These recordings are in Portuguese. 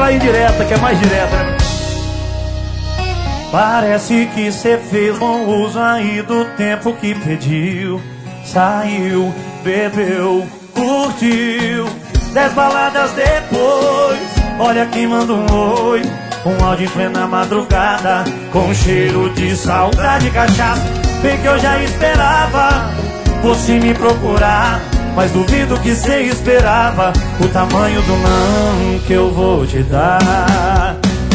a indireta, que é mais direta, né? Parece que cê fez bom uso aí do tempo que pediu. Saiu, bebeu, curtiu 10 baladas depois. Olha quem manda um oi, um áudio em plena madrugada, com cheiro de saudade e cachaça. Bem que eu já esperava você me procurar, mas duvido que cê esperava o tamanho do não que eu vou te dar.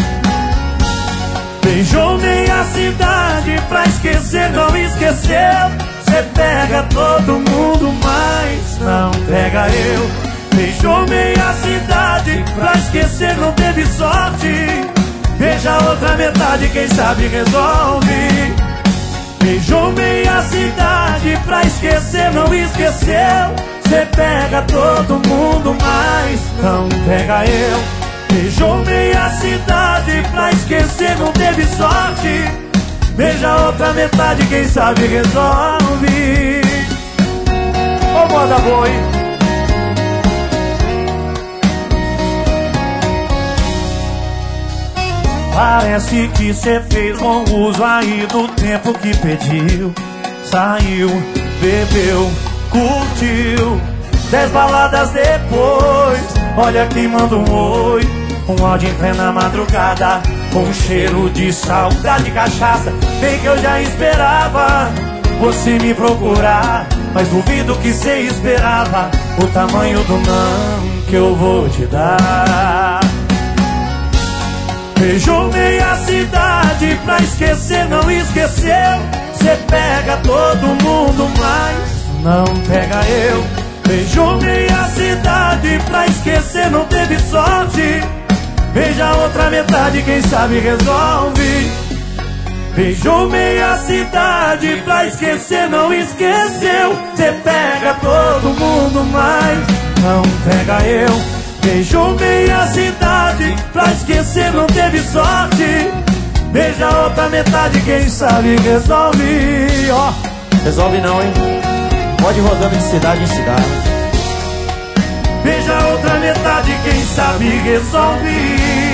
Beijou meia cidade pra esquecer, não esqueceu. Cê pega todo mundo, mas não pega eu. Beijou meia cidade pra esquecer, não teve sorte. Beija a outra metade, quem sabe resolve. Beijou meia cidade pra esquecer, não esqueceu. Cê pega todo mundo, mas não pega eu. Beijou meia cidade pra esquecer, não teve sorte. Beija a outra metade, quem sabe resolve. Ô moda boa, hein? Parece que cê fez bom uso aí do tempo que pediu. Saiu, bebeu, curtiu 10 baladas depois. Olha quem manda um oi, um áudio em plena madrugada, com cheiro de saudade e cachaça. Bem que eu já esperava você me procurar, mas duvido que cê esperava o tamanho do não que eu vou te dar. Beijou meia cidade pra esquecer, não esqueceu. Cê pega todo mundo, mas não pega eu. Beijou meia cidade pra esquecer, não teve sorte. Beija a outra metade, quem sabe resolve. Beijou meia cidade pra esquecer, não esqueceu. Cê pega todo mundo, mas não pega eu. Beijou meia cidade pra esquecer, não teve sorte. Beija a outra metade, quem sabe resolve. Ó, resolve não, hein? Pode ir rodando de cidade em cidade. Beija a outra metade, quem sabe resolve.